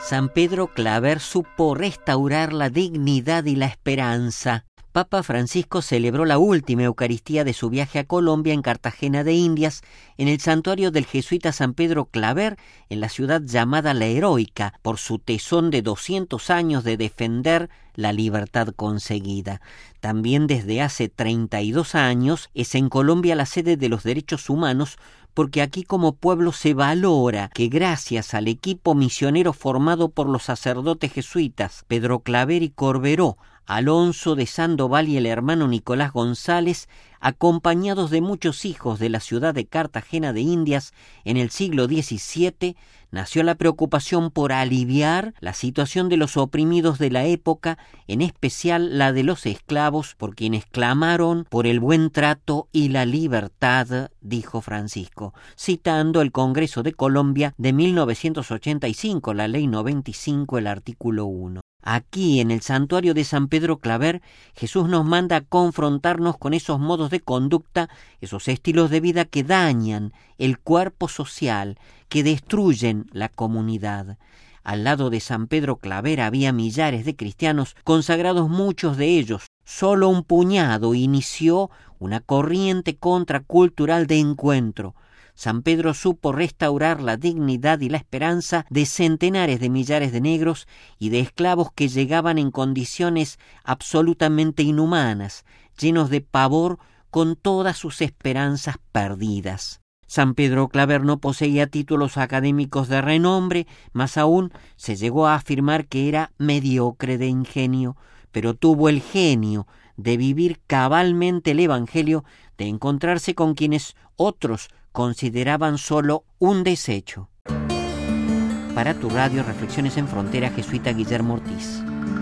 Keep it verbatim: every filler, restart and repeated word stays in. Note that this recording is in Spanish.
San Pedro Claver supo restaurar la dignidad y la esperanza. Papa Francisco celebró la última Eucaristía de su viaje a Colombia en Cartagena de Indias, en el santuario del jesuita San Pedro Claver, en la ciudad llamada La Heroica, por su tesón de doscientos años de defender la libertad conseguida. También desde hace treinta y dos años es en Colombia la sede de los derechos humanos, porque aquí como pueblo se valora que gracias al equipo misionero formado por los sacerdotes jesuitas Pedro Claver y Corberó, Alonso de Sandoval y el hermano Nicolás González, acompañados de muchos hijos de la ciudad de Cartagena de Indias, en el siglo diecisiete, nació la preocupación por aliviar la situación de los oprimidos de la época, en especial la de los esclavos, por quienes clamaron por el buen trato y la libertad, dijo Francisco, citando el Congreso de Colombia de mil novecientos ochenta y cinco, la Ley noventa y cinco, el artículo uno. Aquí, en el santuario de San Pedro Claver, Jesús nos manda a confrontarnos con esos modos de conducta, esos estilos de vida que dañan el cuerpo social, que destruyen la comunidad. Al lado de San Pedro Claver había millares de cristianos, consagrados muchos de ellos. Solo un puñado inició una corriente contracultural de encuentro. San Pedro supo restaurar la dignidad y la esperanza de centenares de millares de negros y de esclavos que llegaban en condiciones absolutamente inhumanas, llenos de pavor, con todas sus esperanzas perdidas. San Pedro Claver no poseía títulos académicos de renombre, más aún se llegó a afirmar que era mediocre de ingenio, pero tuvo el genio de vivir cabalmente el Evangelio, de encontrarse con quienes otros consideraban solo un desecho. Para tu radio, Reflexiones en Frontera, jesuita Guillermo Ortiz.